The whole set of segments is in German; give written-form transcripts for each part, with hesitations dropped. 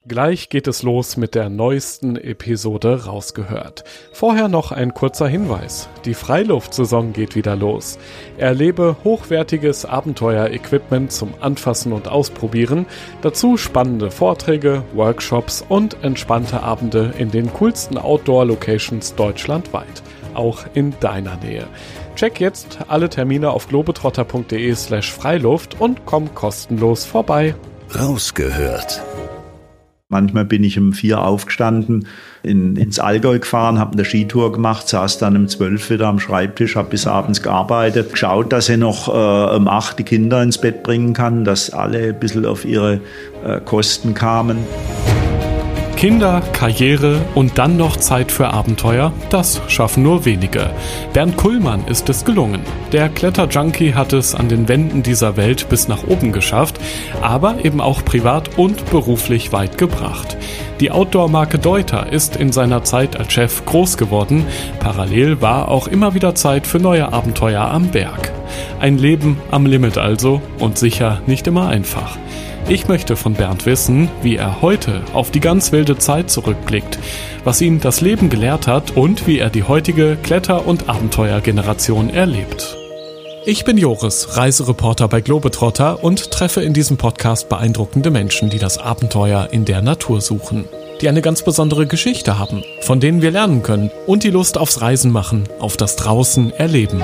Gleich geht es los mit der neuesten Episode Rausgehört. Vorher noch ein kurzer Hinweis. Die Freiluftsaison geht wieder los. Erlebe hochwertiges Abenteuer-Equipment zum Anfassen und Ausprobieren. Dazu spannende Vorträge, Workshops und entspannte Abende in den coolsten Outdoor-Locations deutschlandweit. Auch in deiner Nähe. Check jetzt alle Termine auf globetrotter.de/Freiluft und komm kostenlos vorbei. Rausgehört. Manchmal bin ich um 4 aufgestanden, ins Allgäu gefahren, habe eine Skitour gemacht, saß dann um 12 wieder am Schreibtisch, habe bis abends gearbeitet, geschaut, dass ich noch um 8 die Kinder ins Bett bringen kann, dass alle ein bisschen auf ihre Kosten kamen. Kinder, Karriere und dann noch Zeit für Abenteuer, das schaffen nur wenige. Bernd Kullmann ist es gelungen. Der Kletterjunkie hat es an den Wänden dieser Welt bis nach oben geschafft, aber eben auch privat und beruflich weit gebracht. Die Outdoor-Marke Deuter ist in seiner Zeit als Chef groß geworden. Parallel war auch immer wieder Zeit für neue Abenteuer am Berg. Ein Leben am Limit also und sicher nicht immer einfach. Ich möchte von Bernd wissen, wie er heute auf die ganz wilde Zeit zurückblickt, was ihn das Leben gelehrt hat und wie er die heutige Kletter- und Abenteuergeneration erlebt. Ich bin Joris, Reisereporter bei Globetrotter und treffe in diesem Podcast beeindruckende Menschen, die das Abenteuer in der Natur suchen, die eine ganz besondere Geschichte haben, von denen wir lernen können und die Lust aufs Reisen machen, auf das Draußen erleben.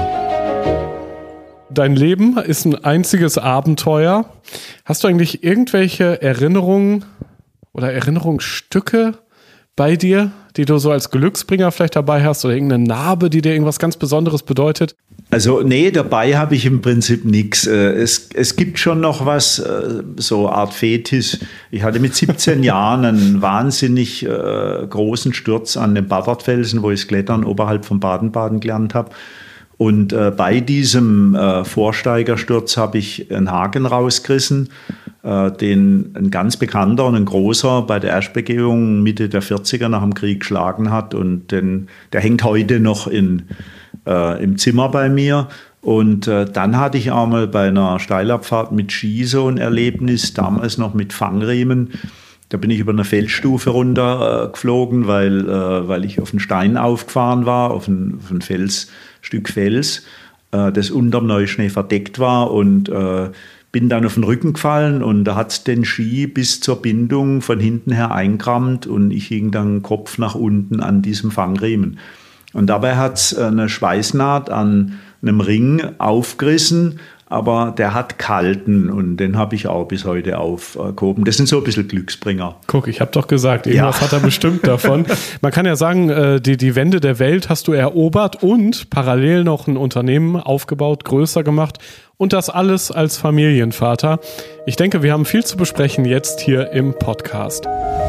Dein Leben ist ein einziges Abenteuer. Hast du eigentlich irgendwelche Erinnerungen oder Erinnerungsstücke bei dir, die du so als Glücksbringer vielleicht dabei hast oder irgendeine Narbe, die dir irgendwas ganz Besonderes bedeutet? Also nee, dabei habe ich im Prinzip nichts. Es gibt schon noch was, so eine Art Fetisch. Ich hatte mit 17 Jahren einen wahnsinnig großen Sturz an den Baddardfelsen, wo ich das Klettern oberhalb von Baden-Baden gelernt habe. Und bei diesem Vorsteigersturz habe ich einen Haken rausgerissen, den ein ganz bekannter und ein großer bei der Erstbegehung Mitte der 40er nach dem Krieg geschlagen hat. Und der hängt heute noch im Zimmer bei mir. Und dann hatte ich auch mal bei einer Steilabfahrt mit Ski so ein Erlebnis, damals noch mit Fangriemen. Da bin ich über eine Felsstufe runtergeflogen, weil ich auf einen Stein aufgefahren war, auf ein Stück Fels, das unterm Neuschnee verdeckt war und bin dann auf den Rücken gefallen und da hat es den Ski bis zur Bindung von hinten her eingerammt und ich hing dann Kopf nach unten an diesem Fangriemen. Und dabei hat es eine Schweißnaht an einem Ring aufgerissen, aber der hat gehalten und den habe ich auch bis heute aufgehoben. Das sind so ein bisschen Glücksbringer. Guck, ich habe doch gesagt, irgendwas hat er bestimmt davon. Man kann ja sagen, die Wände der Welt hast du erobert und parallel noch ein Unternehmen aufgebaut, größer gemacht und das alles als Familienvater. Ich denke, wir haben viel zu besprechen jetzt hier im Podcast.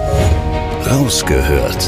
Rausgehört.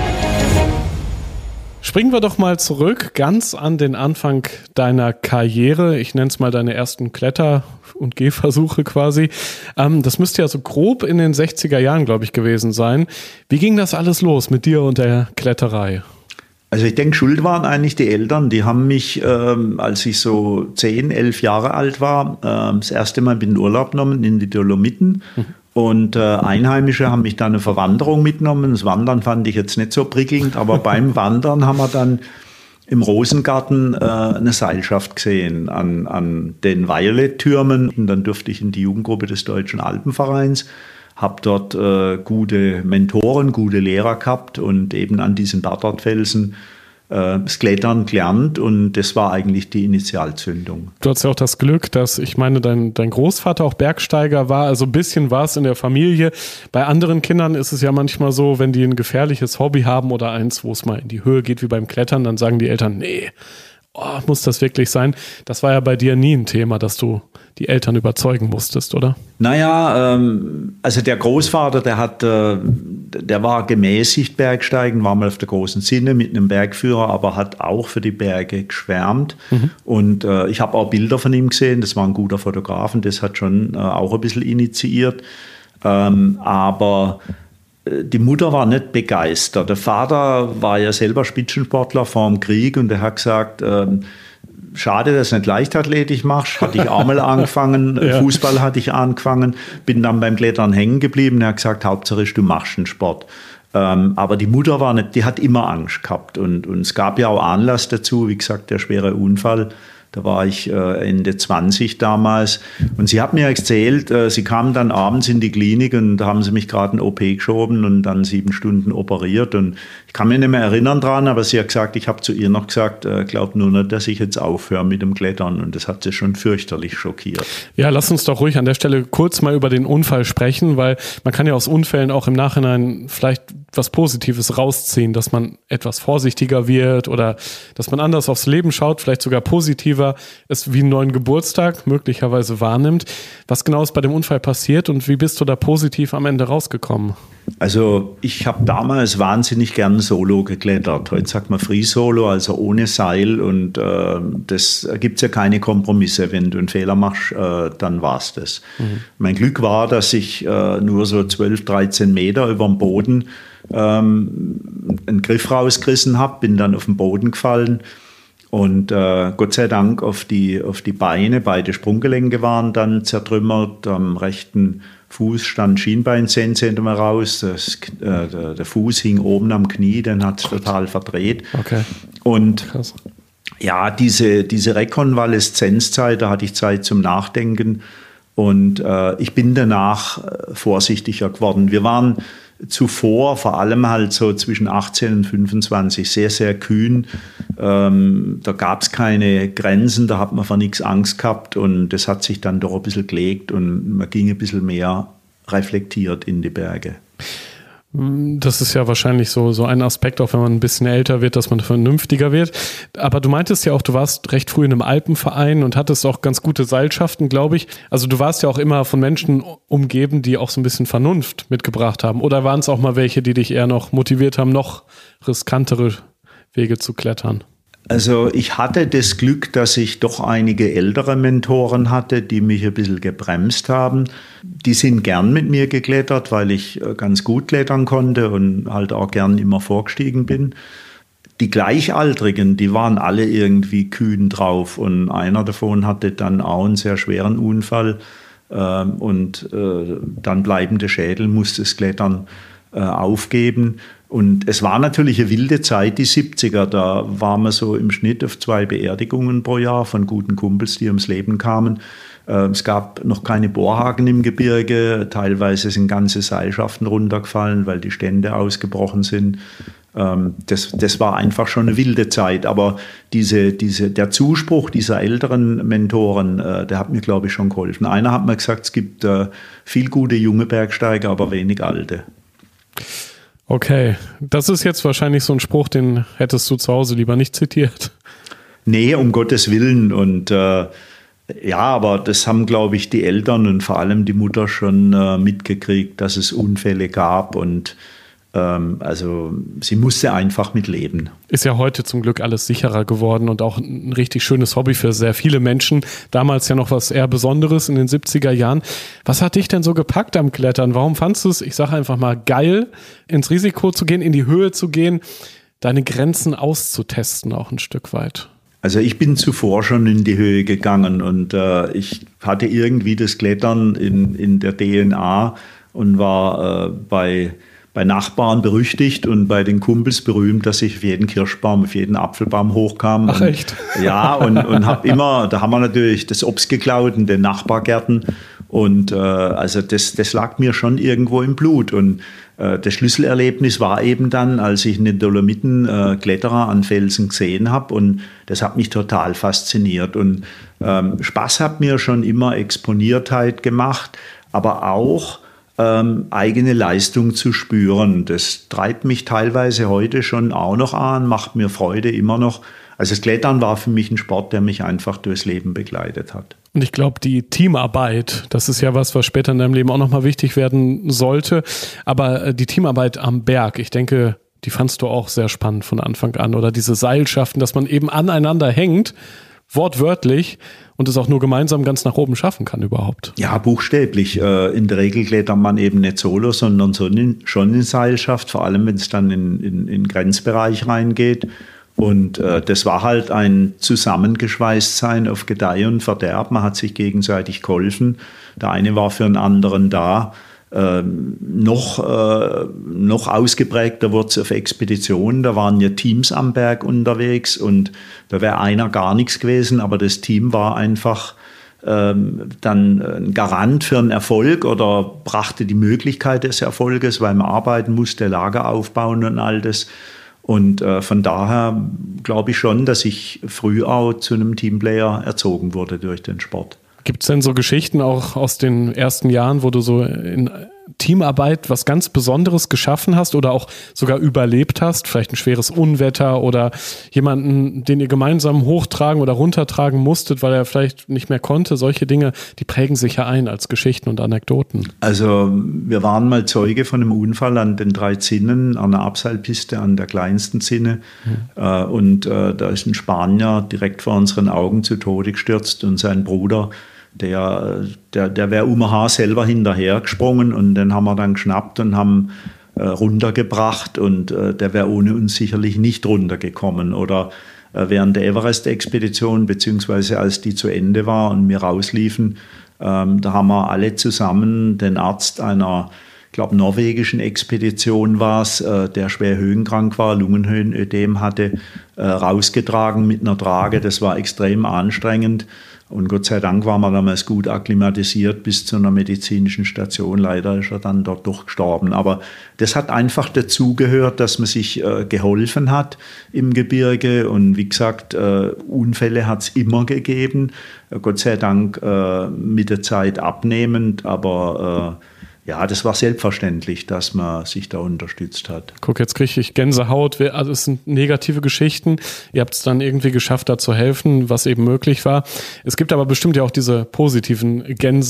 Springen wir doch mal zurück, ganz an den Anfang deiner Karriere. Ich nenne es mal deine ersten Kletter- und Gehversuche quasi. Das müsste ja so grob in den 60er Jahren, glaube ich, gewesen sein. Wie ging das alles los mit dir und der Kletterei? Also ich denke, schuld waren eigentlich die Eltern. Die haben mich, als ich so 10, 11 Jahre alt war, das erste Mal in den Urlaub genommen in die Dolomiten. Und Einheimische haben mich dann eine Verwanderung mitgenommen. Das Wandern fand ich jetzt nicht so prickelnd, aber beim Wandern haben wir dann im Rosengarten eine Seilschaft gesehen an den Violet-Türmen. Und dann durfte ich in die Jugendgruppe des Deutschen Alpenvereins, habe dort gute Mentoren, gute Lehrer gehabt und eben an diesen Baddardfelsen das Klettern gelernt und das war eigentlich die Initialzündung. Du hast ja auch das Glück, dass, ich meine, dein Großvater auch Bergsteiger war, also ein bisschen war es in der Familie. Bei anderen Kindern ist es ja manchmal so, wenn die ein gefährliches Hobby haben oder eins, wo es mal in die Höhe geht wie beim Klettern, dann sagen die Eltern, nee, muss das wirklich sein? Das war ja bei dir nie ein Thema, dass du die Eltern überzeugen musstest, oder? Naja, also der Großvater, der war gemäßigt Bergsteigen, war mal auf der Großen Zinne mit einem Bergführer, aber hat auch für die Berge geschwärmt. Und ich habe auch Bilder von ihm gesehen, das war ein guter Fotograf und das hat schon auch ein bisschen initiiert. Aber die Mutter war nicht begeistert. Der Vater war ja selber Spitzensportler vor dem Krieg und der hat gesagt, schade, dass du nicht Leichtathletik machst. Hatte ich auch mal angefangen. Ja. Fußball hatte ich angefangen. Bin dann beim Klettern hängen geblieben. Er hat gesagt, Hauptsache du machst einen Sport. Aber die Mutter war nicht, die hat immer Angst gehabt. Und es gab ja auch Anlass dazu. Wie gesagt, der schwere Unfall. Da war ich Ende 20 damals. Und sie hat mir erzählt, sie kam dann abends in die Klinik und da haben sie mich gerade in OP geschoben und dann 7 Stunden operiert. Und ich kann mich nicht mehr erinnern dran, aber sie hat gesagt, ich habe zu ihr noch gesagt, glaub nur nicht, dass ich jetzt aufhöre mit dem Klettern. Und das hat sie schon fürchterlich schockiert. Ja, lass uns doch ruhig an der Stelle kurz mal über den Unfall sprechen, weil man kann ja aus Unfällen auch im Nachhinein vielleicht was Positives rausziehen, dass man etwas vorsichtiger wird oder dass man anders aufs Leben schaut, vielleicht sogar positiver es wie einen neuen Geburtstag möglicherweise wahrnimmt. Was genau ist bei dem Unfall passiert und wie bist du da positiv am Ende rausgekommen? Also ich habe damals wahnsinnig gern Solo geklettert. Heute sagt man Free Solo, also ohne Seil. Und das gibt es ja keine Kompromisse. Wenn du einen Fehler machst, dann war es das. Mein Glück war, dass ich nur so 12, 13 Meter über dem Boden einen Griff rausgerissen habe, bin dann auf den Boden gefallen. Und Gott sei Dank auf die Beine, beide Sprunggelenke waren dann zertrümmert. Am rechten Fuß stand Schienbein 10 cm raus. Der Fuß hing oben am Knie, den hat es total verdreht. Okay. Und krass. Ja, diese Rekonvaleszenzzeit, da hatte ich Zeit zum Nachdenken. Und ich bin danach vorsichtiger geworden. Wir waren zuvor vor allem halt so zwischen 18 und 25 sehr, sehr kühn. Da gab es keine Grenzen, da hat man vor nichts Angst gehabt und das hat sich dann doch ein bisschen gelegt und man ging ein bisschen mehr reflektiert in die Berge. Das ist ja wahrscheinlich so ein Aspekt, auch wenn man ein bisschen älter wird, dass man vernünftiger wird. Aber du meintest ja auch, du warst recht früh in einem Alpenverein und hattest auch ganz gute Seilschaften, glaube ich. Also du warst ja auch immer von Menschen umgeben, die auch so ein bisschen Vernunft mitgebracht haben. Oder waren es auch mal welche, die dich eher noch motiviert haben, noch riskantere Wege zu klettern? Also ich hatte das Glück, dass ich doch einige ältere Mentoren hatte, die mich ein bisschen gebremst haben. Die sind gern mit mir geklettert, weil ich ganz gut klettern konnte und halt auch gern immer vorgestiegen bin. Die Gleichaltrigen, die waren alle irgendwie kühn drauf und einer davon hatte dann auch einen sehr schweren Unfall und dann bleibende Schädel, musste das Klettern aufgeben. Und es war natürlich eine wilde Zeit, die 70er. Da war man so im Schnitt auf 2 Beerdigungen pro Jahr von guten Kumpels, die ums Leben kamen. Es gab noch keine Bohrhaken im Gebirge. Teilweise sind ganze Seilschaften runtergefallen, weil die Stände ausgebrochen sind. Das war einfach schon eine wilde Zeit. Aber der Zuspruch dieser älteren Mentoren, der hat mir, glaube ich, schon geholfen. Einer hat mir gesagt, es gibt viel gute junge Bergsteiger, aber wenig alte. Okay, das ist jetzt wahrscheinlich so ein Spruch, den hättest du zu Hause lieber nicht zitiert. Nee, um Gottes Willen. Und ja, aber das haben, glaube ich, die Eltern und vor allem die Mutter schon mitgekriegt, dass es Unfälle gab. Und also sie musste einfach mit leben. Ist ja heute zum Glück alles sicherer geworden und auch ein richtig schönes Hobby für sehr viele Menschen. Damals ja noch was eher Besonderes in den 70er Jahren. Was hat dich denn so gepackt am Klettern? Warum fandst du es, ich sage einfach mal, geil, ins Risiko zu gehen, in die Höhe zu gehen, deine Grenzen auszutesten auch ein Stück weit? Also ich bin zuvor schon in die Höhe gegangen und ich hatte irgendwie das Klettern in der DNA und war bei Nachbarn berüchtigt und bei den Kumpels berühmt, dass ich auf jeden Kirschbaum, auf jeden Apfelbaum hochkam. Ach, echt? Ja, und habe immer, da haben wir natürlich das Obst geklaut in den Nachbargärten und also das lag mir schon irgendwo im Blut und das Schlüsselerlebnis war eben dann, als ich in den Dolomiten Kletterer an Felsen gesehen habe und das hat mich total fasziniert und Spaß hat mir schon immer Exponiertheit gemacht, aber auch eigene Leistung zu spüren. Das treibt mich teilweise heute schon auch noch an, macht mir Freude immer noch. Also das Klettern war für mich ein Sport, der mich einfach durchs Leben begleitet hat. Und ich glaube, die Teamarbeit, das ist ja was später in deinem Leben auch nochmal wichtig werden sollte. Aber die Teamarbeit am Berg, ich denke, die fandst du auch sehr spannend von Anfang an. Oder diese Seilschaften, dass man eben aneinander hängt, wortwörtlich, und es auch nur gemeinsam ganz nach oben schaffen kann überhaupt. Ja, buchstäblich. In der Regel klettert man eben nicht solo, sondern schon in Seilschaft, vor allem wenn es dann in Grenzbereich reingeht. Und das war halt ein Zusammengeschweißtsein auf Gedeih und Verderb. Man hat sich gegenseitig geholfen. Der eine war für den anderen da. Noch ausgeprägter wurde es auf Expeditionen. Da waren ja Teams am Berg unterwegs und da wäre einer gar nichts gewesen, aber das Team war einfach dann ein Garant für einen Erfolg oder brachte die Möglichkeit des Erfolges, weil man arbeiten musste, Lager aufbauen und all das. Und von daher glaube ich schon, dass ich früh auch zu einem Teamplayer erzogen wurde durch den Sport. Gibt es denn so Geschichten auch aus den ersten Jahren, wo du so in Teamarbeit was ganz Besonderes geschaffen hast oder auch sogar überlebt hast? Vielleicht ein schweres Unwetter oder jemanden, den ihr gemeinsam hochtragen oder runtertragen musstet, weil er vielleicht nicht mehr konnte. Solche Dinge, die prägen sich ja ein als Geschichten und Anekdoten. Also wir waren mal Zeuge von einem Unfall an den 3 Zinnen, an der Abseilpiste, an der kleinsten Zinne. Und da ist ein Spanier direkt vor unseren Augen zu Tode gestürzt und sein Bruder, der wäre umher selber hinterher gesprungen und den haben wir dann geschnappt und haben runtergebracht und der wäre ohne uns sicherlich nicht runtergekommen. Oder während der Everest-Expedition, beziehungsweise als die zu Ende war und wir rausliefen, da haben wir alle zusammen den Arzt einer, ich glaube, norwegischen Expedition war es, der schwer höhenkrank war, Lungenhöhenödem hatte, rausgetragen mit einer Trage. Das war extrem anstrengend. Und Gott sei Dank war man damals gut akklimatisiert bis zu einer medizinischen Station. Leider ist er dann dort doch gestorben. Aber das hat einfach dazugehört, dass man sich geholfen hat im Gebirge. Und wie gesagt, Unfälle hat es immer gegeben. Gott sei Dank mit der Zeit abnehmend. Aber ja, das war selbstverständlich, dass man sich da unterstützt hat. Guck, jetzt kriege ich Gänsehaut. Also es sind negative Geschichten. Ihr habt es dann irgendwie geschafft, da zu helfen, was eben möglich war. Es gibt aber bestimmt ja auch diese positiven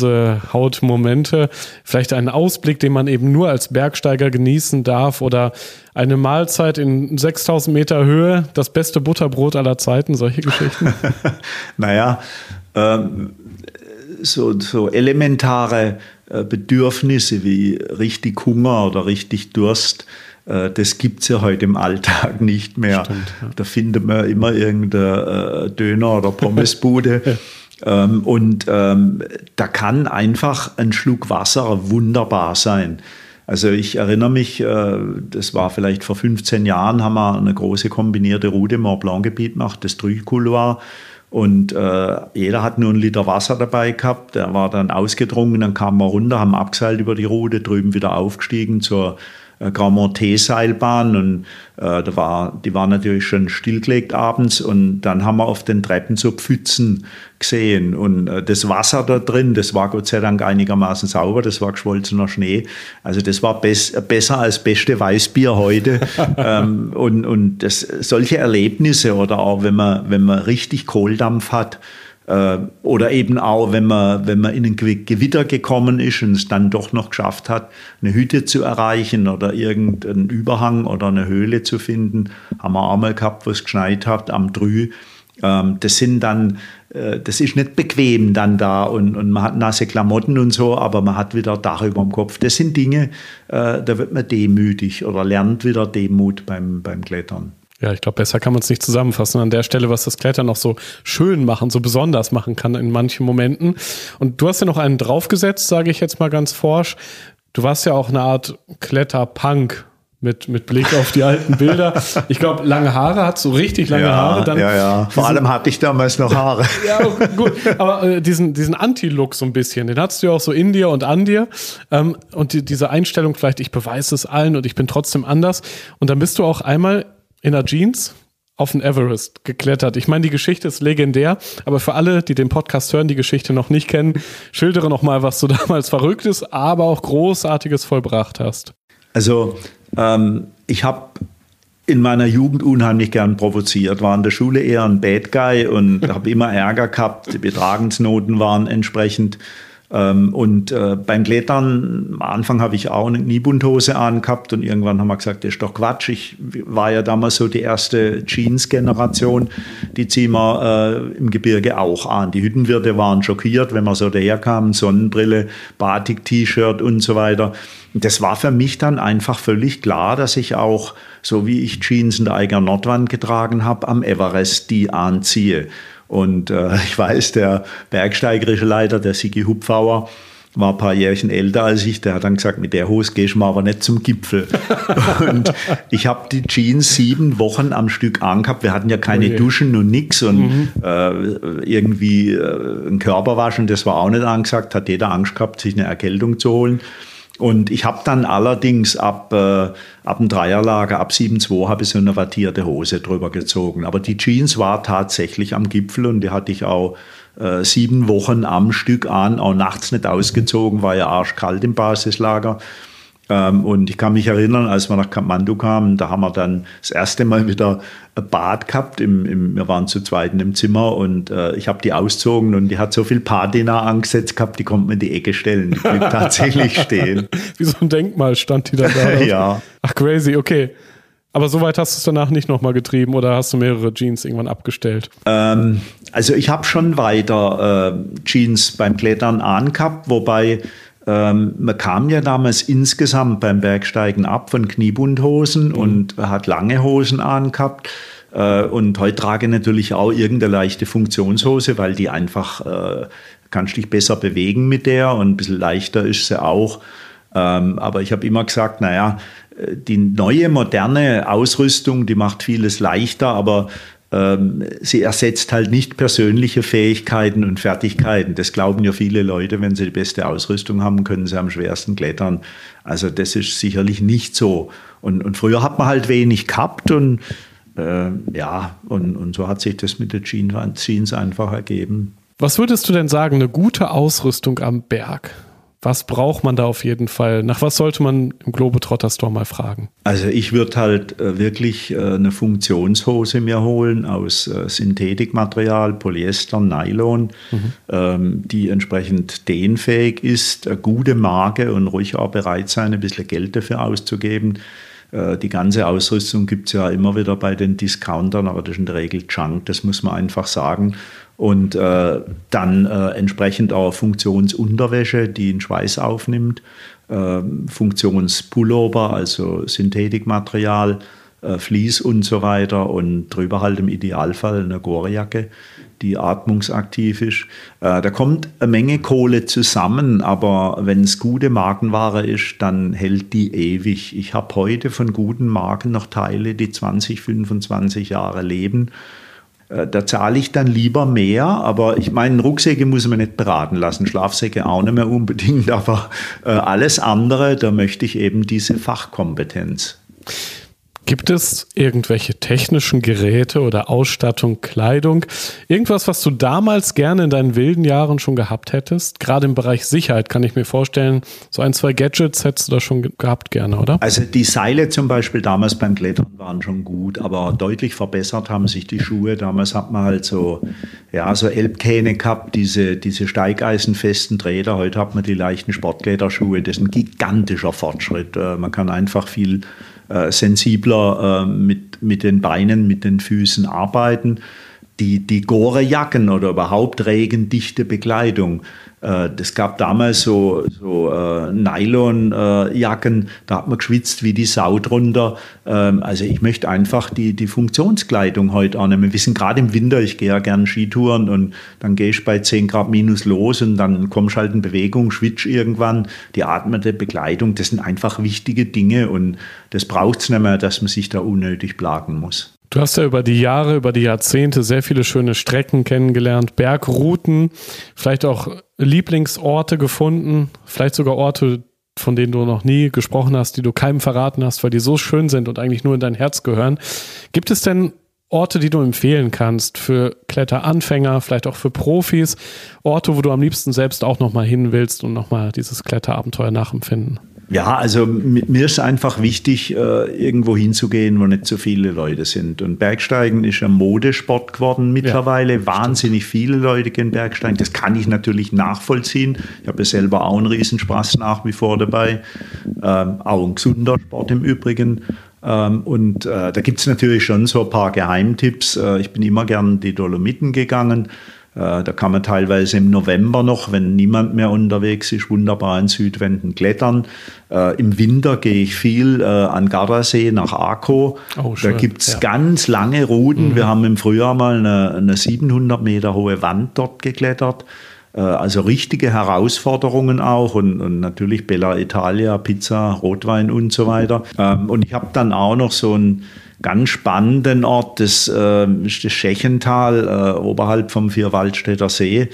Gänsehaut-Momente. Vielleicht einen Ausblick, den man eben nur als Bergsteiger genießen darf oder eine Mahlzeit in 6000 Meter Höhe, das beste Butterbrot aller Zeiten, solche Geschichten? Naja, so elementare Bedürfnisse wie richtig Hunger oder richtig Durst, das gibt es ja heute im Alltag nicht mehr. Stimmt, ja. Da findet man immer irgendeine Döner- oder Pommesbude. Da kann einfach ein Schluck Wasser wunderbar sein. Also ich erinnere mich, das war vielleicht vor 15 Jahren, haben wir eine große kombinierte Route im Mont Blanc-Gebiet gemacht, das Trüh-Couloir. Und jeder hat nur 1 Liter Wasser dabei gehabt, der war dann ausgedrungen, dann kamen wir runter, haben abgeseilt über die Route, drüben wieder aufgestiegen zur Grand Monté-Seilbahn und die war natürlich schon stillgelegt abends und dann haben wir auf den Treppen so Pfützen gesehen und das Wasser da drin, das war Gott sei Dank einigermaßen sauber, das war geschmolzener Schnee, also das war besser als beste Weißbier heute und solche Erlebnisse oder auch wenn man richtig Kohldampf hat, oder eben auch, wenn man in ein Gewitter gekommen ist und es dann doch noch geschafft hat, eine Hütte zu erreichen oder irgendeinen Überhang oder eine Höhle zu finden, haben wir auch mal gehabt, wo es geschneit hat am Drü. Das ist nicht bequem dann da und man hat nasse Klamotten und so, aber man hat wieder Dach über dem Kopf. Das sind Dinge, da wird man demütig oder lernt wieder Demut beim Klettern. Ja, ich glaube, besser kann man es nicht zusammenfassen an der Stelle, was das Klettern noch so schön machen, so besonders machen kann in manchen Momenten. Und du hast ja noch einen draufgesetzt, sage ich jetzt mal ganz forsch. Du warst ja auch eine Art Kletterpunk mit Blick auf die alten Bilder. Ich glaube, lange Haare, hat so richtig lange Haare. Dann ja. Vor allem hatte ich damals noch Haare. Ja, gut. Aber diesen Anti-Look so ein bisschen, den hattest du ja auch so in dir und an dir. Und diese Einstellung vielleicht, ich beweise es allen und ich bin trotzdem anders. Und dann bist du auch einmal in der Jeans auf den Everest geklettert. Ich meine, die Geschichte ist legendär, aber für alle, die den Podcast hören, die Geschichte noch nicht kennen, schildere noch mal, was du damals Verrücktes, aber auch Großartiges vollbracht hast. Also ich habe in meiner Jugend unheimlich gern provoziert, war in der Schule eher ein Bad Guy und habe immer Ärger gehabt, die Betragensnoten waren entsprechend Beim Klettern, am Anfang habe ich auch eine Kniebundhose angehabt und irgendwann haben wir gesagt, das ist doch Quatsch. Ich war ja damals so die erste Jeans-Generation, die ziehen wir im Gebirge auch an. Die Hüttenwirte waren schockiert, wenn wir so daherkamen, Sonnenbrille, Batik-T-Shirt und so weiter. Das war für mich dann einfach völlig klar, dass ich auch, so wie ich Jeans in der Eiger Nordwand getragen habe, am Everest die anziehe. Und ich weiß, der bergsteigerische Leiter, der Sigi Hupfauer, war ein paar Jährchen älter als ich. Der hat dann gesagt, mit der Hose gehst du mal aber nicht zum Gipfel. Und ich habe die Jeans 7 Wochen am Stück angehabt. Wir hatten ja keine Duschen und nix. Und irgendwie ein Körperwaschen, das war auch nicht angesagt. Hat jeder Angst gehabt, sich eine Erkältung zu holen. Und ich habe dann allerdings ab dem Dreierlager, ab 7,2 habe ich so eine wattierte Hose drüber gezogen. Aber die Jeans war tatsächlich am Gipfel und die hatte ich auch 7 Wochen am Stück an, auch nachts nicht ausgezogen, war ja arschkalt im Basislager. Und ich kann mich erinnern, als wir nach Kathmandu kamen, da haben wir dann das erste Mal wieder ein Bad gehabt. Wir waren zu zweit im Zimmer und ich habe die ausgezogen und die hat so viel Patina angesetzt gehabt, die konnte man in die Ecke stellen. Die blieb tatsächlich stehen. Wie so ein Denkmal stand die da. Ja. Ach, crazy, okay. Aber so weit hast du es danach nicht nochmal getrieben oder hast du mehrere Jeans irgendwann abgestellt? Also ich habe schon weiter Jeans beim Klettern angehabt, wobei man kam ja damals insgesamt beim Bergsteigen ab von Kniebundhosen und hat lange Hosen angehabt. Und heute trage ich natürlich auch irgendeine leichte Funktionshose, weil die einfach, kannst dich besser bewegen mit der und ein bisschen leichter ist sie auch. Aber ich habe immer gesagt, naja, die neue moderne Ausrüstung, die macht vieles leichter, aber sie ersetzt halt nicht persönliche Fähigkeiten und Fertigkeiten. Das glauben ja viele Leute, wenn sie die beste Ausrüstung haben, können sie am schwersten klettern. Also das ist sicherlich nicht so. Und früher hat man halt wenig gehabt und und so hat sich das mit den Jeans einfach ergeben. Was würdest du denn sagen, eine gute Ausrüstung am Berg? Was braucht man da auf jeden Fall? Nach was sollte man im Globetrotter Store mal fragen? Also ich würde halt wirklich eine Funktionshose mir holen aus Synthetikmaterial, Polyester, Nylon, die entsprechend dehnfähig ist, eine gute Marke und ruhig auch bereit sein, ein bisschen Geld dafür auszugeben. Die ganze Ausrüstung gibt es ja immer wieder bei den Discountern, aber das ist in der Regel Junk, das muss man einfach sagen. Und dann entsprechend auch Funktionsunterwäsche, die den Schweiß aufnimmt, Funktionspullover, also Synthetikmaterial, Vlies und so weiter und drüber halt im Idealfall eine Gorejacke, die atmungsaktiv ist. Da kommt eine Menge Kohle zusammen, aber wenn es gute Markenware ist, dann hält die ewig. Ich habe heute von guten Marken noch Teile, die 20, 25 Jahre leben. Da zahle ich dann lieber mehr, aber ich meine, Rucksäcke muss man nicht beraten lassen, Schlafsäcke auch nicht mehr unbedingt, aber alles andere, da möchte ich eben diese Fachkompetenz. Gibt es irgendwelche technischen Geräte oder Ausstattung, Kleidung, irgendwas, was du damals gerne in deinen wilden Jahren schon gehabt hättest? Gerade im Bereich Sicherheit kann ich mir vorstellen, so 1, 2 Gadgets hättest du da schon gehabt gerne, oder? Also die Seile zum Beispiel damals beim Klettern waren schon gut, aber deutlich verbessert haben sich die Schuhe. Damals hat man halt so Elbkähne gehabt, diese steigeisenfesten Träger. Heute hat man die leichten Sportkletterschuhe. Das ist ein gigantischer Fortschritt. Man kann einfach viel sensibler mit den Beinen, mit den Füßen arbeiten. Die Gore-Jacken oder überhaupt regendichte Bekleidung. Das gab damals so Nylon-Jacken, da hat man geschwitzt wie die Sau drunter. Also ich möchte einfach die Funktionskleidung heute auch nehmen. Wir wissen gerade im Winter, ich gehe ja gern Skitouren und dann gehe ich bei 10 Grad minus los und dann kommst du halt in Bewegung, schwitzt irgendwann. Die atmende Bekleidung, das sind einfach wichtige Dinge und das braucht es nicht mehr, dass man sich da unnötig plagen muss. Du hast ja über die Jahre, über die Jahrzehnte sehr viele schöne Strecken kennengelernt, Bergrouten, vielleicht auch Lieblingsorte gefunden, vielleicht sogar Orte, von denen du noch nie gesprochen hast, die du keinem verraten hast, weil die so schön sind und eigentlich nur in dein Herz gehören. Gibt es denn Orte, die du empfehlen kannst für Kletteranfänger, vielleicht auch für Profis, Orte, wo du am liebsten selbst auch nochmal hin willst und nochmal dieses Kletterabenteuer nachempfinden? Ja, also mir ist einfach wichtig, irgendwo hinzugehen, wo nicht so viele Leute sind. Und Bergsteigen ist ein Modesport geworden mittlerweile. Ja, wahnsinnig viele Leute gehen Bergsteigen. Das kann ich natürlich nachvollziehen. Ich habe ja selber auch einen Riesenspaß nach wie vor dabei. Auch ein gesunder Sport im Übrigen. Und da gibt es natürlich schon so ein paar Geheimtipps. Ich bin immer gern die Dolomiten gegangen. Da kann man teilweise im November noch, wenn niemand mehr unterwegs ist, wunderbar in Südwänden klettern. Im Winter gehe ich viel an Gardasee nach Arco. Oh, da gibt es ganz lange Routen. Wir haben im Frühjahr mal eine 700 Meter hohe Wand dort geklettert. Also richtige Herausforderungen auch und natürlich Bella Italia, Pizza, Rotwein und so weiter. Und ich habe dann auch noch so einen ganz spannenden Ort, das ist das Schächental oberhalb vom Vierwaldstätter See.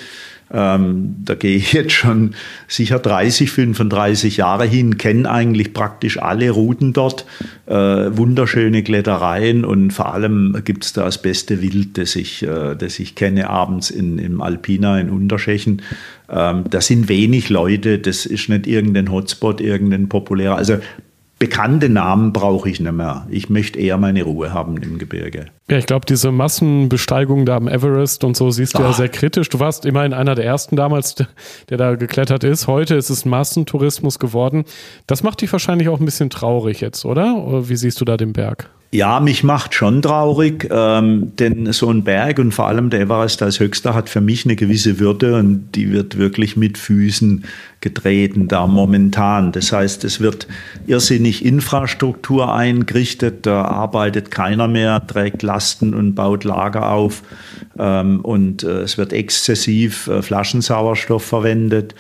Da gehe ich jetzt schon sicher 30, 35 Jahre hin, kenne eigentlich praktisch alle Routen dort, wunderschöne Klettereien und vor allem gibt es da das beste Wild, das ich kenne abends im Alpina in Unterschächen. Da sind wenig Leute, das ist nicht irgendein Hotspot, irgendein populärer, also bekannte Namen brauche ich nicht mehr. Ich möchte eher meine Ruhe haben im Gebirge. Ja, ich glaube, diese Massenbesteigung da am Everest und so siehst du ja sehr kritisch. Du warst immerhin einer der ersten damals, der da geklettert ist. Heute ist es Massentourismus geworden. Das macht dich wahrscheinlich auch ein bisschen traurig jetzt, oder? Oder wie siehst du da den Berg? Ja, mich macht schon traurig, denn so ein Berg und vor allem der Everest als höchster hat für mich eine gewisse Würde und die wird wirklich mit Füßen getreten da momentan. Das heißt, es wird irrsinnig Infrastruktur eingerichtet, da arbeitet keiner mehr, trägt Lasten und baut Lager auf und es wird exzessiv Flaschensauerstoff verwendet.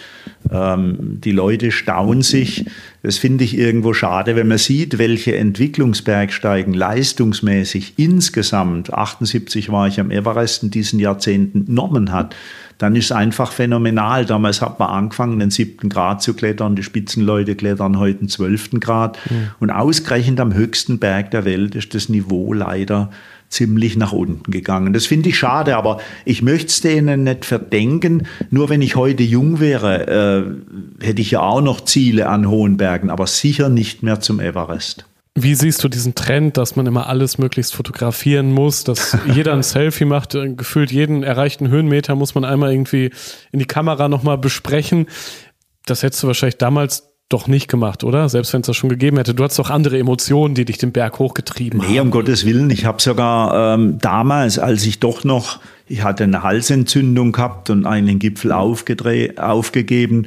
Die Leute staunen sich. Das finde ich irgendwo schade, wenn man sieht, welche Entwicklungsbergsteigen leistungsmäßig insgesamt, 78 war ich am Everest in diesen Jahrzehnten, genommen hat. Dann ist es einfach phänomenal. Damals hat man angefangen, den 7. Grad zu klettern. Die Spitzenleute klettern heute den 12. Grad. Und ausgerechnet am höchsten Berg der Welt ist das Niveau leider ziemlich nach unten gegangen. Das finde ich schade, aber ich möchte es denen nicht verdenken. Nur wenn ich heute jung wäre, hätte ich ja auch noch Ziele an hohen Bergen, aber sicher nicht mehr zum Everest. Wie siehst du diesen Trend, dass man immer alles möglichst fotografieren muss, dass jeder ein Selfie macht, gefühlt jeden erreichten Höhenmeter muss man einmal irgendwie in die Kamera nochmal besprechen? Das hättest du wahrscheinlich damals doch nicht gemacht, oder? Selbst wenn es das schon gegeben hätte. Du hattest doch andere Emotionen, die dich den Berg hochgetrieben haben. Nee, um Gottes Willen. Ich habe sogar damals, als ich hatte eine Halsentzündung gehabt und einen Gipfel aufgegeben,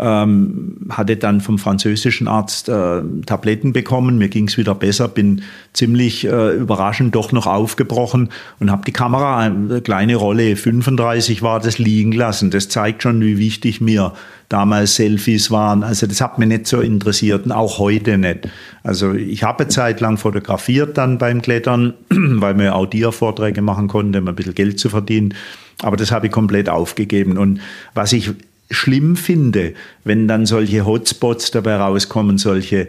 hatte dann vom französischen Arzt Tabletten bekommen. Mir ging es wieder besser, bin ziemlich überraschend doch noch aufgebrochen und habe die Kamera, eine kleine Rolle, 35 war das, liegen lassen. Das zeigt schon, wie wichtig mir damals Selfies waren. Also das hat mich nicht so interessiert und auch heute nicht. Also ich habe eine Zeit lang fotografiert dann beim Klettern, weil man ja auch Dia-Vorträge machen konnte, um ein bisschen Geld zu verdienen. Aber das habe ich komplett aufgegeben. Und was ich schlimm finde, wenn dann solche Hotspots dabei rauskommen, solche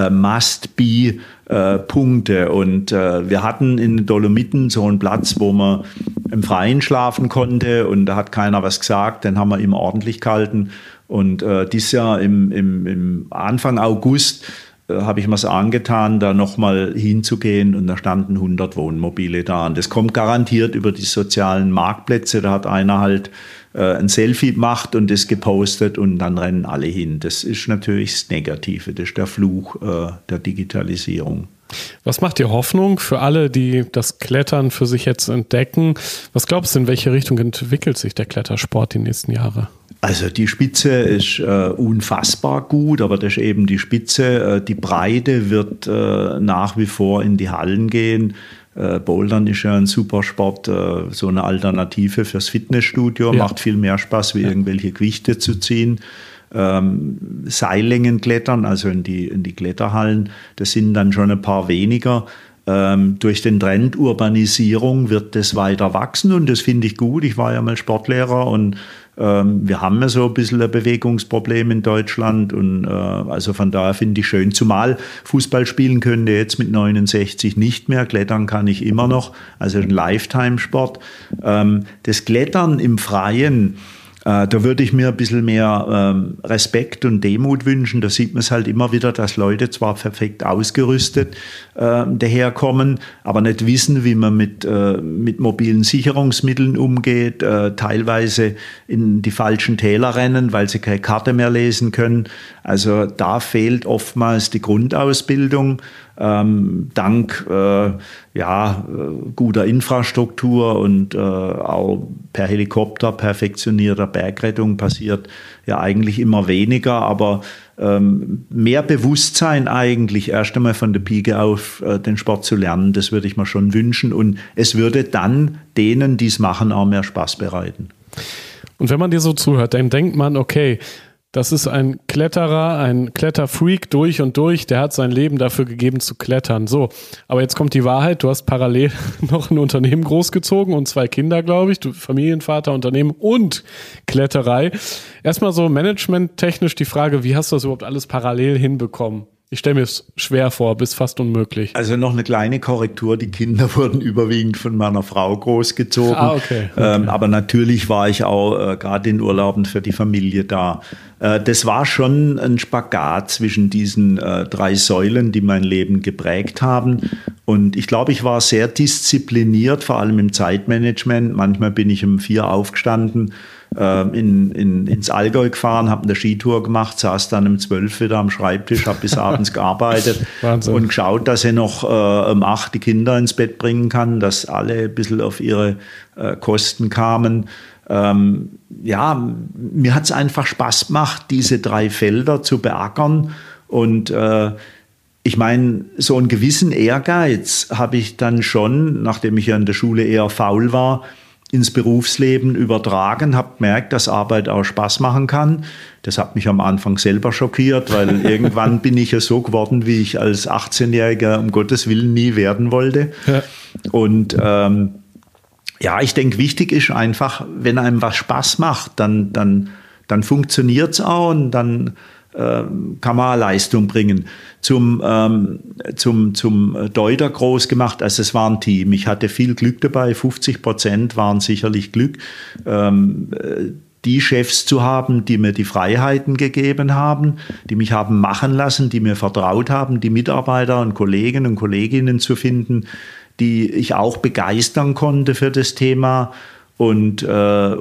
Must-Be-Punkte. Und wir hatten in den Dolomiten so einen Platz, wo man im Freien schlafen konnte und da hat keiner was gesagt, den haben wir immer ordentlich gehalten. Und dieses Jahr im Anfang August habe ich mir es angetan, da nochmal hinzugehen und da standen 100 Wohnmobile da. Und das kommt garantiert über die sozialen Marktplätze. Da hat einer halt ein Selfie gemacht und das gepostet und dann rennen alle hin. Das ist natürlich das Negative, das ist der Fluch der Digitalisierung. Was macht dir Hoffnung für alle, die das Klettern für sich jetzt entdecken? Was glaubst du, in welche Richtung entwickelt sich der Klettersport die nächsten Jahre? Also die Spitze ist unfassbar gut, aber das ist eben die Spitze. Die Breite wird nach wie vor in die Hallen gehen. Bouldern ist ja ein super Sport, so eine Alternative fürs Fitnessstudio, macht viel mehr Spaß, wie irgendwelche Gewichte zu ziehen. Seillängen klettern, also in die Kletterhallen, das sind dann schon ein paar weniger. Durch den Trend Urbanisierung wird das weiter wachsen und das finde ich gut. Ich war ja mal Sportlehrer und wir haben ja so ein bisschen ein Bewegungsproblem in Deutschland und also von daher finde ich schön, zumal Fußball spielen könnte jetzt mit 69 nicht mehr, klettern kann ich immer noch, also ein Lifetime-Sport. Das Klettern im Freien Da würde ich mir ein bisschen mehr Respekt und Demut wünschen. Da sieht man es halt immer wieder, dass Leute zwar perfekt ausgerüstet daherkommen, aber nicht wissen, wie man mit mobilen Sicherungsmitteln umgeht, teilweise in die falschen Täler rennen, weil sie keine Karte mehr lesen können. Also da fehlt oftmals die Grundausbildung. Dank guter Infrastruktur und auch per Helikopter perfektionierter Bergrettung passiert ja eigentlich immer weniger, aber mehr Bewusstsein eigentlich erst einmal von der Pike auf den Sport zu lernen, das würde ich mir schon wünschen und es würde dann denen, die es machen, auch mehr Spaß bereiten. Und wenn man dir so zuhört, dann denkt man, okay, das ist ein Kletterer, ein Kletterfreak durch und durch, der hat sein Leben dafür gegeben zu klettern. So, aber jetzt kommt die Wahrheit, du hast parallel noch ein Unternehmen großgezogen und 2 Kinder, glaube ich, du Familienvater, Unternehmen und Kletterei. Erstmal so managementtechnisch die Frage, wie hast du das überhaupt alles parallel hinbekommen? Ich stelle mir es schwer vor, bis fast unmöglich. Also noch eine kleine Korrektur, die Kinder wurden überwiegend von meiner Frau großgezogen. Okay. Aber natürlich war ich auch gerade in Urlauben für die Familie da. Das war schon ein Spagat zwischen diesen 3 Säulen, die mein Leben geprägt haben. Und ich glaube, ich war sehr diszipliniert, vor allem im Zeitmanagement. Manchmal bin ich um 4 aufgestanden, ins Allgäu gefahren, habe eine Skitour gemacht, saß dann um 12 wieder am Schreibtisch, habe bis abends gearbeitet und geschaut, dass ich noch um 8 die Kinder ins Bett bringen kann, dass alle ein bisschen auf ihre Kosten kamen. Mir hat es einfach Spaß gemacht, diese 3 Felder zu beackern und ich meine, so einen gewissen Ehrgeiz habe ich dann schon, nachdem ich ja in der Schule eher faul war, ins Berufsleben übertragen, habe gemerkt, dass Arbeit auch Spaß machen kann. Das hat mich am Anfang selber schockiert, weil irgendwann bin ich ja so geworden, wie ich als 18-Jähriger um Gottes Willen nie werden wollte. Ja. Und ich denke, wichtig ist einfach, wenn einem was Spaß macht, dann funktioniert es auch und dann kann man Leistung bringen. Zum Deuter groß gemacht, also es war ein Team. Ich hatte viel Glück dabei, 50% waren sicherlich Glück, die Chefs zu haben, die mir die Freiheiten gegeben haben, die mich haben machen lassen, die mir vertraut haben, die Mitarbeiter und Kollegen und Kolleginnen zu finden, die ich auch begeistern konnte für das Thema. Und das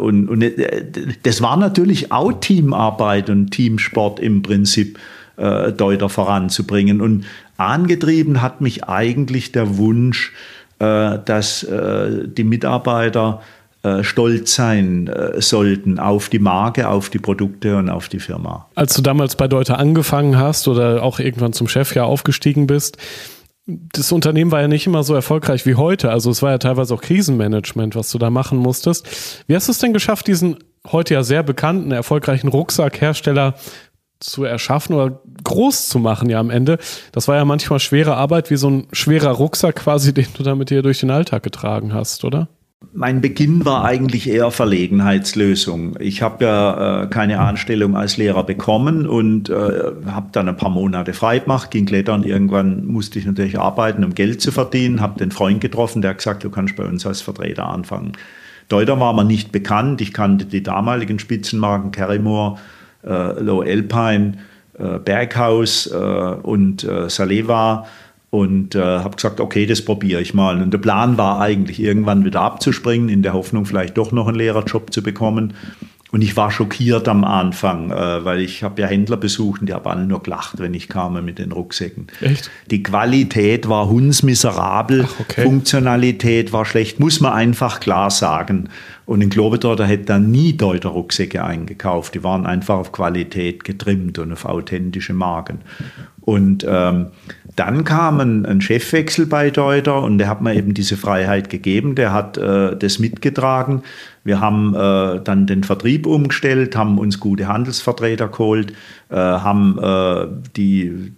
war natürlich auch Teamarbeit und Teamsport im Prinzip, Deuter voranzubringen. Und angetrieben hat mich eigentlich der Wunsch, dass die Mitarbeiter stolz sein sollten auf die Marke, auf die Produkte und auf die Firma. Als du damals bei Deuter angefangen hast oder auch irgendwann zum Chef aufgestiegen bist, das Unternehmen war ja nicht immer so erfolgreich wie heute. Also es war ja teilweise auch Krisenmanagement, was du da machen musstest. Wie hast du es denn geschafft, diesen heute ja sehr bekannten, erfolgreichen Rucksackhersteller zu erschaffen oder groß zu machen ja am Ende? Das war ja manchmal schwere Arbeit, wie so ein schwerer Rucksack quasi, den du da mit dir durch den Alltag getragen hast, oder? Mein Beginn war eigentlich eher Verlegenheitslösung. Ich habe ja keine Anstellung als Lehrer bekommen und habe dann ein paar Monate frei gemacht, ging klettern. Irgendwann musste ich natürlich arbeiten, um Geld zu verdienen. Habe den Freund getroffen, der hat gesagt, du kannst bei uns als Vertreter anfangen. Deuter war mir nicht bekannt. Ich kannte die damaligen Spitzenmarken Carrymore, Low Alpine, Berghaus und Saleva. Und habe gesagt, okay, das probiere ich mal. Und der Plan war eigentlich, irgendwann wieder abzuspringen, in der Hoffnung, vielleicht doch noch einen Lehrerjob zu bekommen. Und ich war schockiert am Anfang, weil ich habe ja Händler besucht und die haben alle nur gelacht, wenn ich kam mit den Rucksäcken. Echt? Die Qualität war hundsmiserabel, okay. Funktionalität war schlecht, muss man einfach klar sagen. Und in Globetrotter hätte da nie Deuter Rucksäcke eingekauft. Die waren einfach auf Qualität getrimmt und auf authentische Marken. Und dann kam ein Chefwechsel bei Deuter und der hat mir eben diese Freiheit gegeben. Der hat das mitgetragen. Wir haben dann den Vertrieb umgestellt, haben uns gute Handelsvertreter geholt, haben die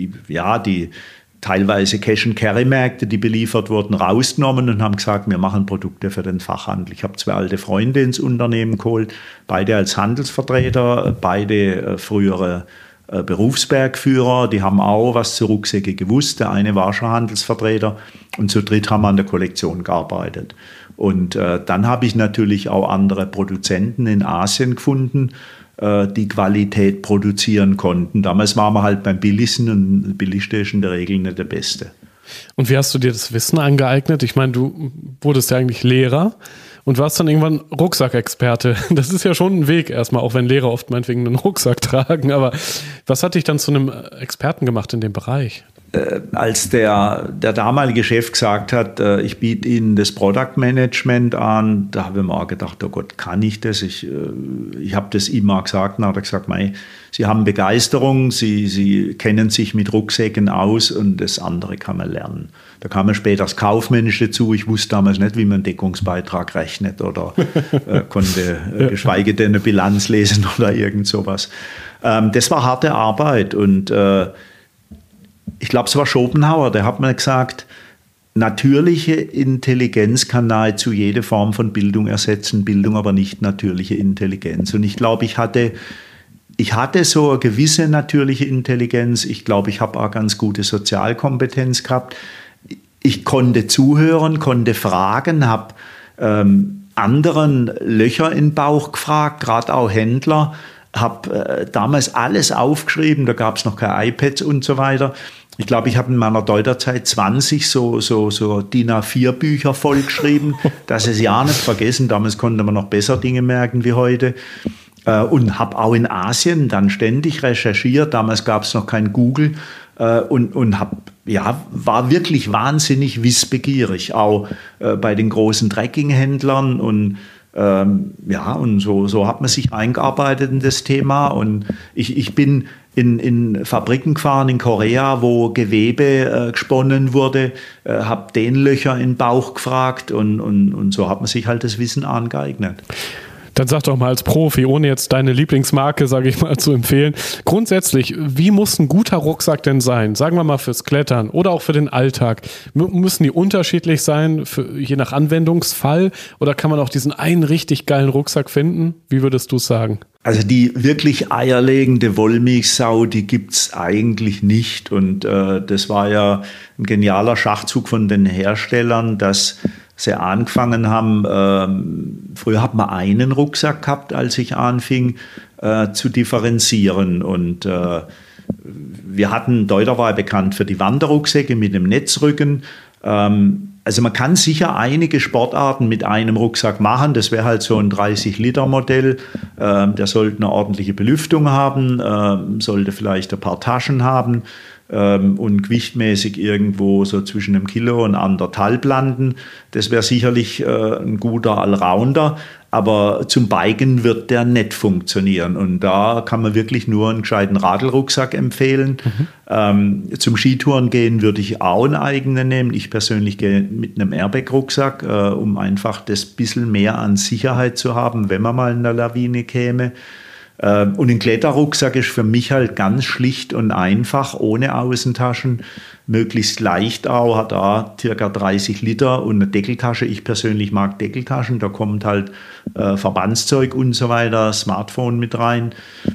teilweise Cash-and-Carry-Märkte, die beliefert wurden, rausgenommen und haben gesagt, wir machen Produkte für den Fachhandel. Ich habe 2 alte Freunde ins Unternehmen geholt, beide als Handelsvertreter, beide frühere Berufsbergführer, die haben auch was zu Rucksäcke gewusst. Der eine war schon Handelsvertreter und zu dritt haben wir an der Kollektion gearbeitet. Und dann habe ich natürlich auch andere Produzenten in Asien gefunden, die Qualität produzieren konnten. Damals waren wir halt beim Billigsten und das Billigste ist in der Regel nicht der Beste. Und wie hast du dir das Wissen angeeignet? Ich meine, du wurdest ja eigentlich Lehrer und warst dann irgendwann Rucksackexperte. Das ist ja schon ein Weg erstmal, auch wenn Lehrer oft meinetwegen einen Rucksack tragen. Aber was hat dich dann zu einem Experten gemacht in dem Bereich? Als der damalige Chef gesagt hat, ich biete Ihnen das Product Management an, da habe ich mir auch gedacht, oh Gott, kann ich das? Ich habe das ihm mal gesagt, und dann hat er gesagt, mei, Sie haben Begeisterung, Sie kennen sich mit Rucksäcken aus und das andere kann man lernen. Da kam mir später das Kaufmännische dazu. Ich wusste damals nicht, wie man einen Deckungsbeitrag rechnet oder konnte geschweige denn eine Bilanz lesen oder irgend sowas. Das war harte Arbeit und ich glaube, es war Schopenhauer, der hat mir gesagt, natürliche Intelligenz kann nahezu jede Form von Bildung ersetzen, Bildung aber nicht natürliche Intelligenz. Und ich glaube, ich hatte so eine gewisse natürliche Intelligenz. Ich glaube, ich habe auch ganz gute Sozialkompetenz gehabt. Ich konnte zuhören, konnte fragen, habe anderen Löcher in den Bauch gefragt, gerade auch Händler. Habe damals alles aufgeschrieben, da gab es noch keine iPads und so weiter. Ich glaube, ich habe in meiner Deuterzeit 20 so DIN A4 Bücher vollgeschrieben, dass ich es ja nicht vergessen. Damals konnte man noch besser Dinge merken wie heute. Und habe auch in Asien dann ständig recherchiert. Damals gab es noch kein Google und war wirklich wahnsinnig wissbegierig, auch bei den großen Trekkinghändlern und so hat man sich eingearbeitet in das Thema und ich bin in Fabriken gefahren in Korea, wo Gewebe gesponnen wurde, habe den Löcher in den Bauch gefragt und so hat man sich halt das Wissen angeeignet. Dann sag doch mal als Profi, ohne jetzt deine Lieblingsmarke, sage ich mal, zu empfehlen. Grundsätzlich, wie muss ein guter Rucksack denn sein? Sagen wir mal fürs Klettern oder auch für den Alltag. Müssen die unterschiedlich sein, je nach Anwendungsfall? Oder kann man auch diesen einen richtig geilen Rucksack finden? Wie würdest du es sagen? Also die wirklich eierlegende Wollmilchsau, die gibt es eigentlich nicht. Und das war ja ein genialer Schachzug von den Herstellern, dass sie angefangen haben, früher hat man einen Rucksack gehabt, als ich anfing zu differenzieren. Und Deuter war bekannt für die Wanderrucksäcke mit dem Netzrücken. Also man kann sicher einige Sportarten mit einem Rucksack machen. Das wäre halt so ein 30-Liter-Modell. Der sollte eine ordentliche Belüftung haben, sollte vielleicht ein paar Taschen haben und gewichtmäßig irgendwo so zwischen einem Kilo und 1,5 landen. Das wäre sicherlich ein guter Allrounder, aber zum Biken wird der nicht funktionieren. Und da kann man wirklich nur einen gescheiten Radlrucksack empfehlen. Zum Skitouren gehen würde ich auch einen eigenen nehmen. Ich persönlich gehe mit einem Airbag-Rucksack, um einfach das bisschen mehr an Sicherheit zu haben, wenn man mal in der Lawine käme. Und ein Kletterrucksack ist für mich halt ganz schlicht und einfach, ohne Außentaschen, möglichst leicht auch, hat da ca. 30 Liter und eine Deckeltasche. Ich persönlich mag Deckeltaschen, da kommt halt Verbandszeug und so weiter, Smartphone mit rein.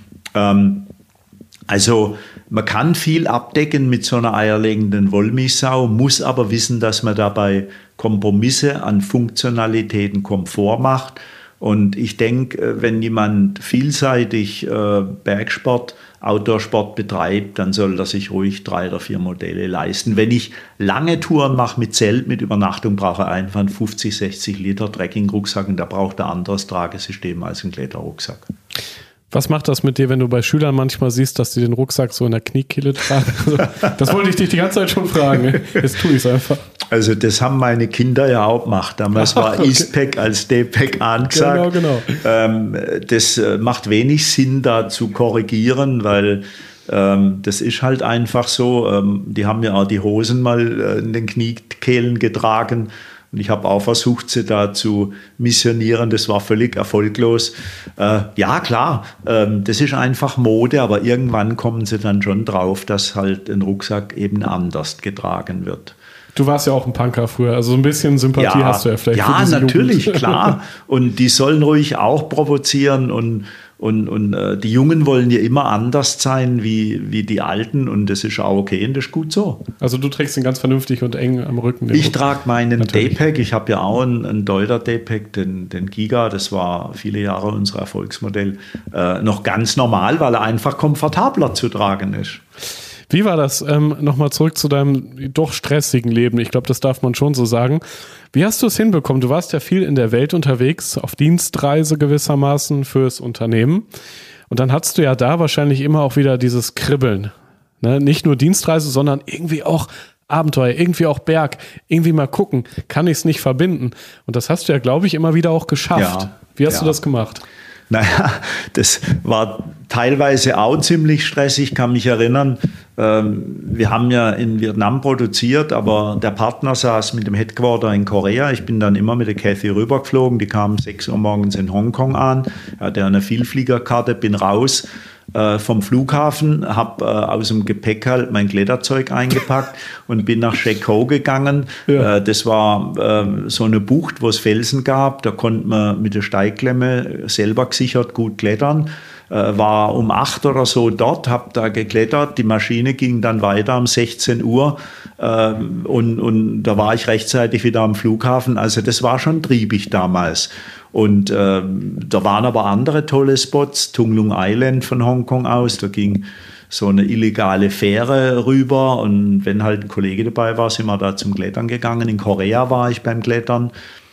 Also man kann viel abdecken mit so einer eierlegenden Wollmilchsau, muss aber wissen, dass man dabei Kompromisse an Funktionalitäten, Komfort macht. Und ich denke, wenn jemand vielseitig Bergsport, Outdoor-Sport betreibt, dann soll er sich ruhig 3 oder 4 Modelle leisten. Wenn ich lange Touren mache mit Zelt, mit Übernachtung, brauche ich einfach einen 50, 60 Liter Trekking-Rucksack und da braucht er ein anderes Tragesystem als ein Kletterrucksack. Was macht das mit dir, wenn du bei Schülern manchmal siehst, dass die den Rucksack so in der Kniekehle tragen? Also, das wollte ich dich die ganze Zeit schon fragen. Jetzt tue ich es einfach. Also das haben meine Kinder ja auch gemacht. Damals war okay. Eastpak als D-Pack angesagt. Genau. Das macht wenig Sinn, da zu korrigieren, weil das ist halt einfach so. Die haben ja auch die Hosen mal in den Kniekehlen getragen. Und ich habe auch versucht, sie da zu missionieren. Das war völlig erfolglos. Ja, klar, das ist einfach Mode, aber irgendwann kommen sie dann schon drauf, dass halt ein Rucksack eben anders getragen wird. Du warst ja auch ein Punker früher, also so ein bisschen Sympathie hast du ja vielleicht. Ja, natürlich, klar. Und die sollen ruhig auch provozieren Und die Jungen wollen ja immer anders sein wie die Alten und das ist auch okay und das ist gut so. Also du trägst ihn ganz vernünftig und eng am Rücken. Ich trage meinen D-Pack, ich habe ja auch einen Deuter D-Pack, den Giga, das war viele Jahre unser Erfolgsmodell, noch ganz normal, weil er einfach komfortabler zu tragen ist. Wie war das? Nochmal zurück zu deinem doch stressigen Leben. Ich glaube, das darf man schon so sagen. Wie hast du es hinbekommen? Du warst ja viel in der Welt unterwegs, auf Dienstreise gewissermaßen fürs Unternehmen. Und dann hattest du ja da wahrscheinlich immer auch wieder dieses Kribbeln. Ne? Nicht nur Dienstreise, sondern irgendwie auch Abenteuer, irgendwie auch Berg, irgendwie mal gucken, kann ich es nicht verbinden. Und das hast du ja, glaube ich, immer wieder auch geschafft. Ja, wie hast du das gemacht? Naja, das war teilweise auch ziemlich stressig. Ich kann mich erinnern, wir haben ja in Vietnam produziert, aber der Partner saß mit dem Headquarter in Korea. Ich bin dann immer mit der Cathy rübergeflogen. Die kam 6 Uhr morgens in Hongkong an. Er hatte eine Vielfliegerkarte, bin raus vom Flughafen, habe aus dem Gepäck halt mein Kletterzeug eingepackt und bin nach Shek Ho gegangen. Ja. Das war so eine Bucht, wo es Felsen gab. Da konnte man mit der Steigklemme selber gesichert gut klettern. War um 8 oder so dort, habe da geklettert. Die Maschine ging dann weiter um 16 Uhr und da war ich rechtzeitig wieder am Flughafen. Also das war schon triebig damals. Und da waren aber andere tolle Spots, Tung Lung Island von Hongkong aus, da ging so eine illegale Fähre rüber und wenn halt ein Kollege dabei war, sind wir da zum Klettern gegangen. In Korea war ich beim Klettern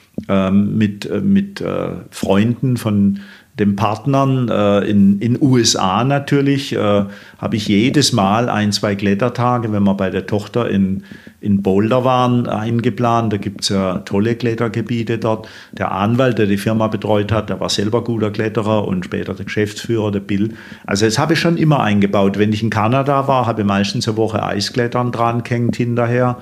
mit Freunden von den Partnern. In USA natürlich habe ich jedes Mal 1-2 Klettertage, wenn wir bei der Tochter in Boulder waren, eingeplant. Da gibt es ja tolle Klettergebiete dort. Der Anwalt, der die Firma betreut hat, der war selber guter Kletterer und später der Geschäftsführer, der Bill. Also das habe ich schon immer eingebaut. Wenn ich in Kanada war, habe ich meistens eine Woche Eisklettern dran gehängt hinterher.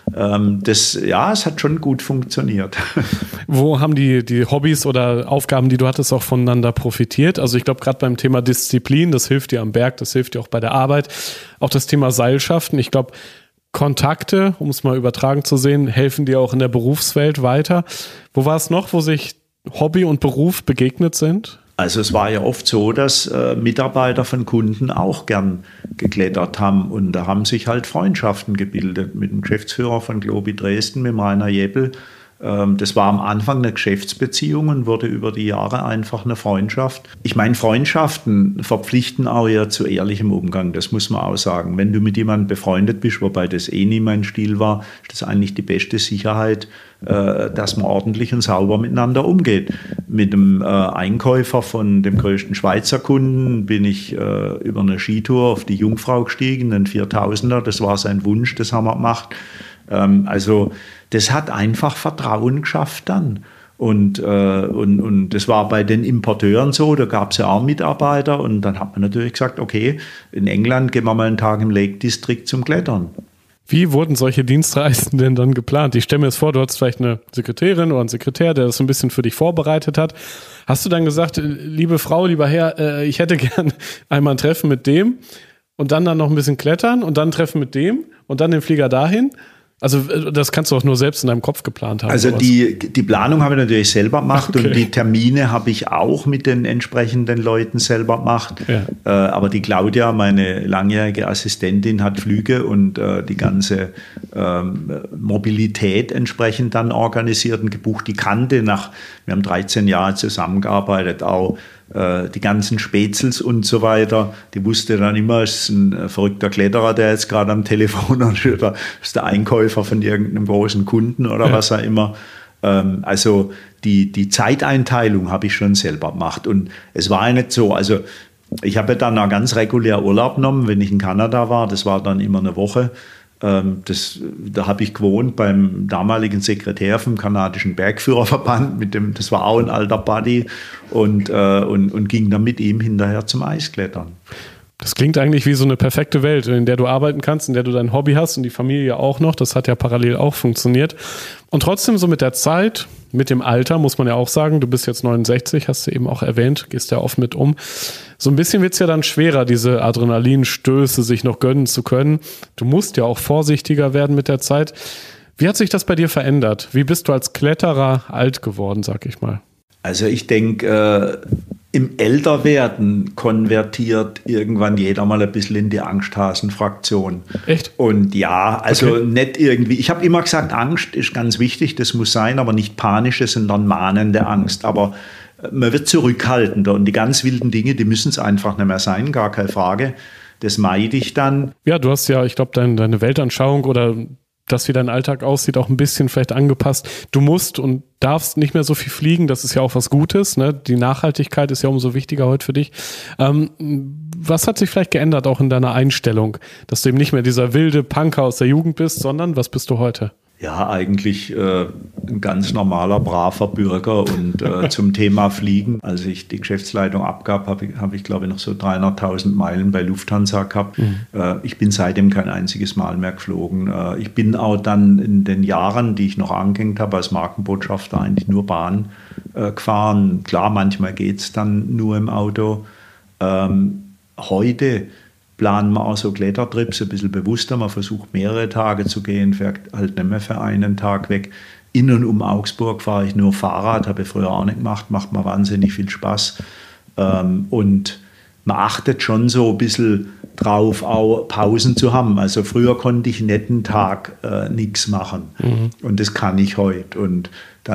Es hat schon gut funktioniert. Wo haben die Hobbys oder Aufgaben, die du hattest, auch voneinander profitiert? Also ich glaube, gerade beim Thema Disziplin, das hilft dir am Berg, das hilft dir auch bei der Arbeit. Auch das Thema Seilschaften. Ich glaube, Kontakte, um es mal übertragen zu sehen, helfen dir auch in der Berufswelt weiter. Wo war es noch, wo sich Hobby und Beruf begegnet sind? Also es war ja oft so, dass Mitarbeiter von Kunden auch gern geklettert haben und da haben sich halt Freundschaften gebildet mit dem Geschäftsführer von Globi Dresden, mit Rainer Jeppel. Das war am Anfang eine Geschäftsbeziehung und wurde über die Jahre einfach eine Freundschaft. Ich meine, Freundschaften verpflichten auch ja zu ehrlichem Umgang, das muss man auch sagen. Wenn du mit jemandem befreundet bist, wobei das nie mein Stil war, ist das eigentlich die beste Sicherheit, dass man ordentlich und sauber miteinander umgeht. Mit dem Einkäufer von dem größten Schweizer Kunden bin ich über eine Skitour auf die Jungfrau gestiegen, den 4000er, das war sein Wunsch, das haben wir gemacht. Also das hat einfach Vertrauen geschafft dann. Und das war bei den Importeuren so, da gab es ja auch Mitarbeiter und dann hat man natürlich gesagt, okay, in England gehen wir mal einen Tag im Lake District zum Klettern. Wie wurden solche Dienstreisen denn dann geplant? Ich stelle mir jetzt vor, du hattest vielleicht eine Sekretärin oder einen Sekretär, der das so ein bisschen für dich vorbereitet hat. Hast du dann gesagt, liebe Frau, lieber Herr, ich hätte gern einmal ein Treffen mit dem und dann noch ein bisschen klettern und dann ein Treffen mit dem und dann den Flieger dahin? Also das kannst du auch nur selbst in deinem Kopf geplant haben. Also die Planung habe ich natürlich selber gemacht, okay. Und die Termine habe ich auch mit den entsprechenden Leuten selber gemacht. Ja. Aber die Claudia, meine langjährige Assistentin, hat Flüge und die ganze Mobilität entsprechend dann organisiert und gebucht. Die kannte wir haben 13 Jahre zusammengearbeitet, auch die ganzen Spätzels und so weiter, die wusste dann immer, es ist ein verrückter Kletterer, der jetzt gerade am Telefon ist, oder ist der Einkäufer von irgendeinem großen Kunden oder was auch immer. Also die Zeiteinteilung habe ich schon selber gemacht und es war ja nicht so, also ich habe dann auch ganz regulär Urlaub genommen, wenn ich in Kanada war, das war dann immer eine Woche. Da habe ich gewohnt beim damaligen Sekretär vom kanadischen Bergführerverband, das war auch ein alter Buddy und ging dann mit ihm hinterher zum Eisklettern. Das klingt eigentlich wie so eine perfekte Welt, in der du arbeiten kannst, in der du dein Hobby hast und die Familie auch noch. Das hat ja parallel auch funktioniert. Und trotzdem so mit der Zeit, mit dem Alter, muss man ja auch sagen, du bist jetzt 69, hast du eben auch erwähnt, gehst ja oft mit um. So ein bisschen wird es ja dann schwerer, diese Adrenalinstöße sich noch gönnen zu können. Du musst ja auch vorsichtiger werden mit der Zeit. Wie hat sich das bei dir verändert? Wie bist du als Kletterer alt geworden, sag ich mal? Also ich denke, im Älterwerden konvertiert irgendwann jeder mal ein bisschen in die Angsthasen-Fraktion. Echt? Und ja, also nicht irgendwie, ich habe immer gesagt, Angst ist ganz wichtig, das muss sein, aber nicht panische, sondern mahnende Angst. Aber man wird zurückhaltender und die ganz wilden Dinge, die müssen es einfach nicht mehr sein, gar keine Frage. Das meide ich dann. Ja, du hast ja, ich glaube, deine Weltanschauung oder das, wie dein Alltag aussieht, auch ein bisschen vielleicht angepasst. Du musst und darfst nicht mehr so viel fliegen, das ist ja auch was Gutes, ne? Die Nachhaltigkeit ist ja umso wichtiger heute für dich. Was hat sich vielleicht geändert auch in deiner Einstellung, dass du eben nicht mehr dieser wilde Punker aus der Jugend bist, sondern was bist du heute? Ja, eigentlich ein ganz normaler, braver Bürger und zum Thema Fliegen. Als ich die Geschäftsleitung abgab, habe ich glaube ich noch so 300.000 Meilen bei Lufthansa gehabt. Ich bin seitdem kein einziges Mal mehr geflogen. Ich bin auch dann in den Jahren, die ich noch angehängt habe als Markenbotschafter, eigentlich nur Bahn gefahren. Klar, manchmal geht es dann nur im Auto. Heute planen wir auch so Klettertrips ein bisschen bewusster. Man versucht mehrere Tage zu gehen, fährt halt nicht mehr für einen Tag weg. In und um Augsburg fahre ich nur Fahrrad, habe ich früher auch nicht gemacht, macht mir wahnsinnig viel Spaß. Und man achtet schon so ein bisschen drauf, auch Pausen zu haben. Also früher konnte ich nicht einen Tag nichts machen und das kann ich heute. Und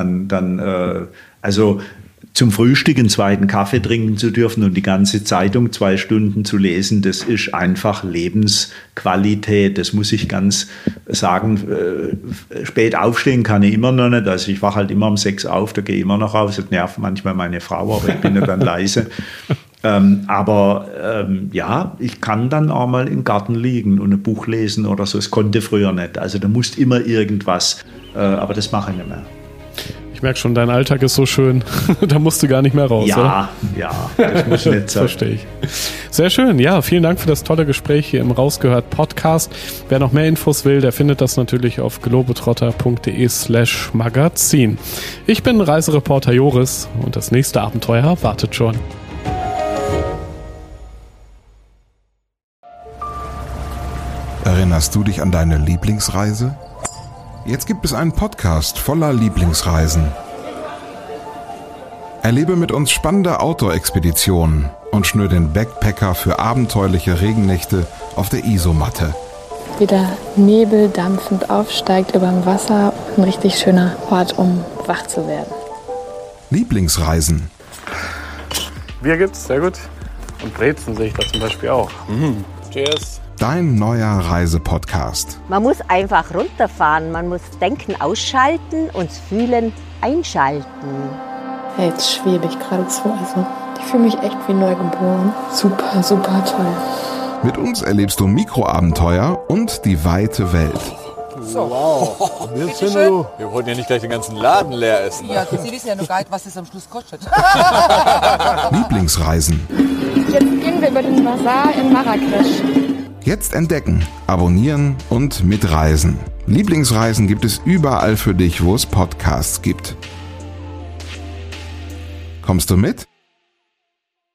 also zum Frühstück einen zweiten Kaffee trinken zu dürfen und die ganze Zeitung 2 Stunden zu lesen, das ist einfach Lebensqualität. Das muss ich ganz sagen. Spät aufstehen kann ich immer noch nicht. Also ich wache halt immer um 6 auf, da gehe ich immer noch raus. Das nervt manchmal meine Frau, aber ich bin ja dann leise. Ja, ich kann dann auch mal im Garten liegen und ein Buch lesen oder so. Das konnte früher nicht. Also da musste immer irgendwas, aber das mache ich nicht mehr. Ich merke schon, dein Alltag ist so schön, da musst du gar nicht mehr raus, oder? Ja, das muss nicht sein. Verstehe ich. Sehr schön, ja, vielen Dank für das tolle Gespräch hier im Rausgehört Podcast. Wer noch mehr Infos will, der findet das natürlich auf globetrotter.de/magazin. Ich bin Reisereporter Joris und das nächste Abenteuer wartet schon. Erinnerst du dich an deine Lieblingsreise? Jetzt gibt es einen Podcast voller Lieblingsreisen. Erlebe mit uns spannende Outdoor-Expeditionen und schnür den Backpacker für abenteuerliche Regennächte auf der Isomatte. Wie der Nebel dampfend aufsteigt über dem Wasser. Ein richtig schöner Ort, um wach zu werden. Lieblingsreisen. Bier gibt's, sehr gut. Und Brezen sehe ich da zum Beispiel auch. Cheers. Dein neuer Reisepodcast. Man muss einfach runterfahren, man muss Denken ausschalten und Fühlen einschalten. Ja, jetzt schwebe ich geradezu. Also ich fühle mich echt wie neugeboren. Super, super toll. Mit uns erlebst du Mikroabenteuer und die weite Welt. So. Wow. Wir wollten ja nicht gleich den ganzen Laden leer essen. Ja, Sie wissen ja noch gar nicht, was es am Schluss kostet. Lieblingsreisen. Jetzt gehen wir über den Bazar in Marrakesch. Jetzt entdecken, abonnieren und mitreisen. Lieblingsreisen gibt es überall für dich, wo es Podcasts gibt. Kommst du mit?